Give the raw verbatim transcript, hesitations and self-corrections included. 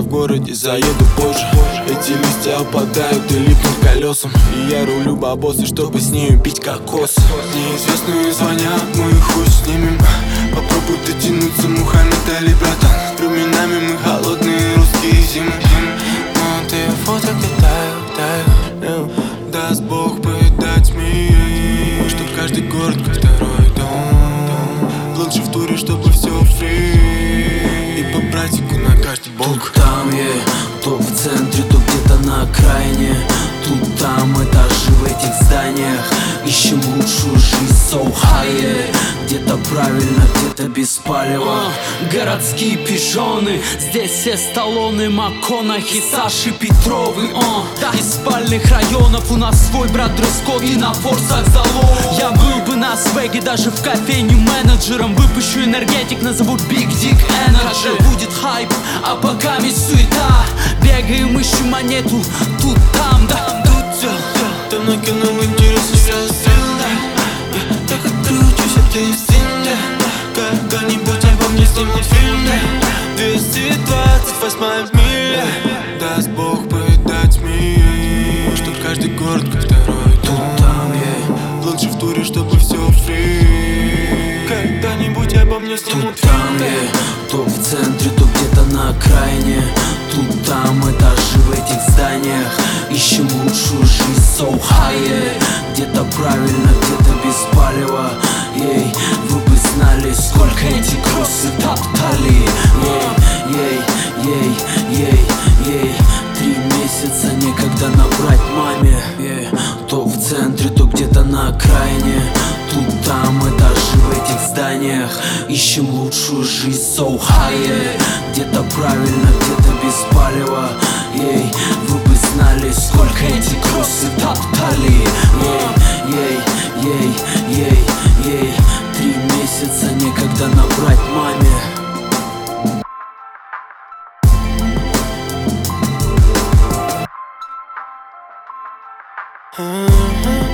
городе, заеду позже. Эти листья опадают и липнут к колесам, и я рулю бабосы, чтобы с нею пить кокос. Неизвестные звонят, мы их хуй снимем. Попробуй дотянуться, муха Натали, братан. Временами мы холодные русские зимы. Но ты фото тают, тают. Даст Бог повидать мир, чтоб каждый город как второй дом. Лучше в туре, чтобы все фри, и по братику на каждый бок. Тут там я, то в центре, то где-то на окраине. Тут там этажи в этих зданиях. Ищем лучшую жизнь, so high. Где-то правильно, где-то без палева. Городские пижоны, здесь все Сталлоне, МакКонахи, Саши Петровы. О, из спальных районов у нас свой брат дресс-код и на форсах залог. Я был бы на свеге даже в кофейне менеджером. Выпущу энергетик, назову Big Dick Energy. Когда будет хайп, а пока месть суета. Бегаем, ищем монету, тут, там, да, тут все. Ты накинул интерес и расстрел. Я хочу чуть ты стильно. Когда-нибудь обо мне снимут фильм. Двести двадцать восьмая миля. Даст Бог повидать мир, чтоб каждый город как второй дом. Тут там я, лучше в туре, чтобы все фри. Когда-нибудь обо мне снимут тут там я, то в центре, то где-то на окраине. Тут там этажи в этих зданиях. Ищем лучшую жизнь, so high. Где-то правильно, где-то без палева. Ей, вы бы знали, сколько эти кроссы топтали. Ей, ей, ей, ей, ей. Три месяца некогда набрать маме. Ей, то в центре, то где-то на окраине. Тут там этажи в этих зданиях. Ищем лучшую жизнь, so high. Где-то правильно, где-то без палева. Ей, вы бы знали, сколько эти кроссы топтали. Ей, ей, ей, ей, ей. Три месяца некогда набрать маме. Uh-huh.